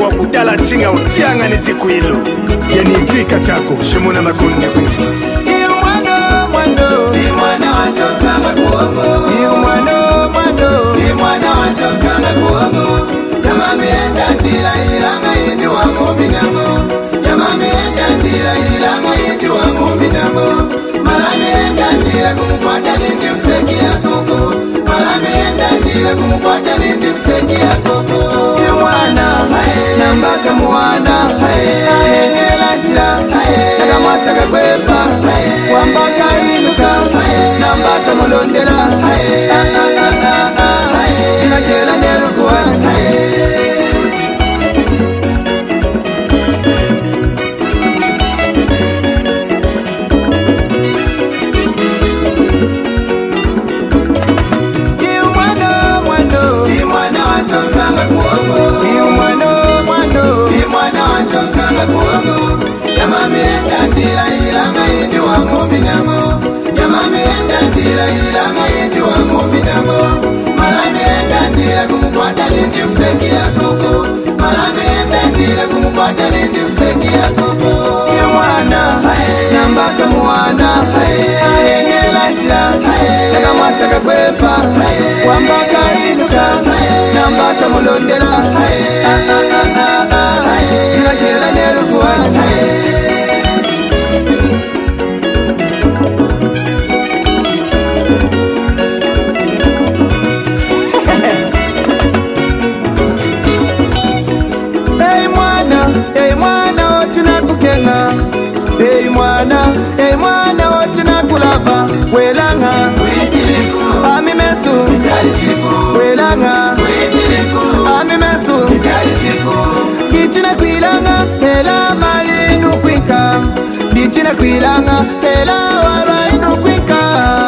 wa kudala chinga utianga ni tiku hilo yani jika chako shimuna makundi Imwana mwando Imwana wachoka makuongo Imwana mwando Imwana wachoka makuongo Jama mienda ndila ilanga indi wangu minyango Jama mienda ndila ilanga indi wangu minyango Mala mienda ndila kumukwata nindi useki ya koko Mala mienda ndila kumukwata nindi useki ya koko Imwana nambaka mwana ahengela sila Naga mwasaka kwepa wambaka inuka nambaka mulondela Sinakela nerukuwa Imwana mwando Imwana wachoka makuongo Imwana mwando Imwana wachoka makuongo Jama mienda ndila ilanga indi wangu minyango Jama mienda ndila ilanga indi wangu minyango Mala mienda ndila kumukwata nindi useki ya koko Mala mienda ndila kumukwata nindi useki ya koko Imwana nambaka mwana ahengela sila Naga mwasaka kwepa wambaka inuka nambaka mulondela Sinakela nerukuwa Hey mwana ochina kukenga Hey mwana ochina kulava Welanga Ami mesu Welanga Ami mesu Dichina kuilanga Hela mali nukwika Dichina kuilanga Hela wara inukwika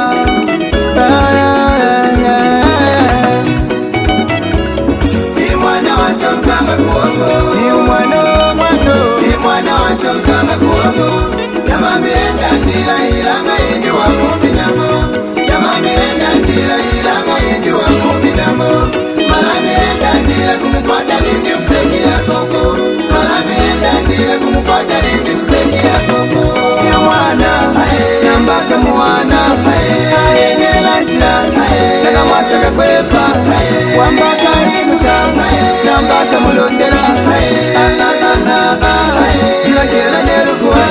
Imwana wachoka makuongo Imwana mwando Imwana wachoka makuongo Jama mienda ndila ilanga indi wangu minyango Jama mienda ndila ilanga indi wangu minyango Mala mienda ndila kumukwata nindi useki ya koko Mala mienda ndila kumukwata nindi useki ya koko Imwana nambaka mwana ahengela sila Naga mwasaka kwepa wambaka inuka nambaka mulondela Sinakela nerukuwa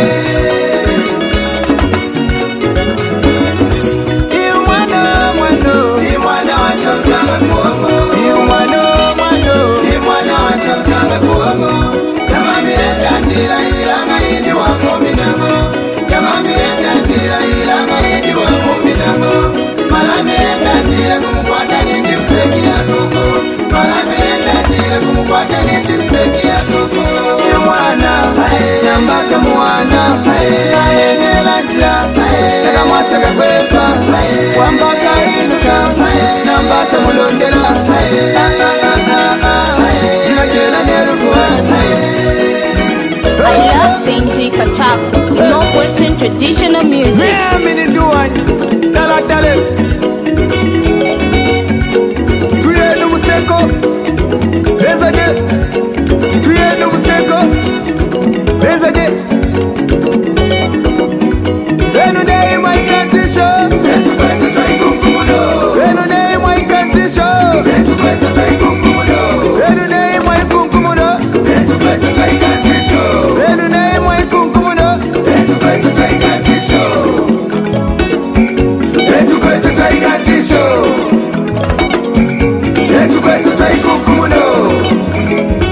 Imwana mwando Imwana wachoka makuongo Imwana mwando Imwana wachoka makuongo Jama mienda ndila ilanga indi wangu minyango Jama mienda ndila ilanga indi wangu minyango Mala mienda ndila kumukwata nindi useki ya koko Mala mienda ndila kumukwata nindi useki ya koko Imwana nambaka mwana ahengela sila Naga mwasaka kwepa wambaka inuka nambaka mulondela Sinakela nerukuwa I love Benji Kachako, Northwestern traditional music. Mea mini duwanya Dala dale Tuye nubu seko Leza de Tuye nubu seko Leza de Enu nei maikantisho Setu kwetu taikukumudo Enu nei maikantisho Setu kwetu taikukumudo Enu nei maikukumudo Setu kwetu taikantisho Enu nei maikukumudo Setu kwetu taikantisho Setu kwetu taikantisho Setu kwetu taikukumudo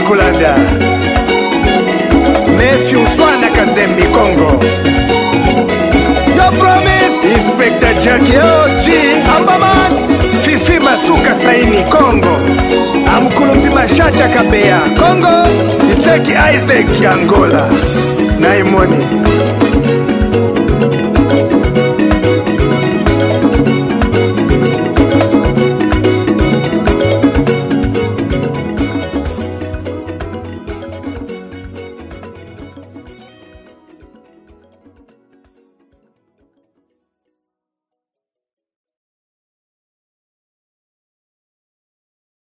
Kulanda Matthew Swana Kazembi Congo Your Promise Inspector Jackie Oji Ambaman Fifi Masuka Saini Congo Amkulumpi Mashata Kabea Congo Iseki Isaac Angola Naimoni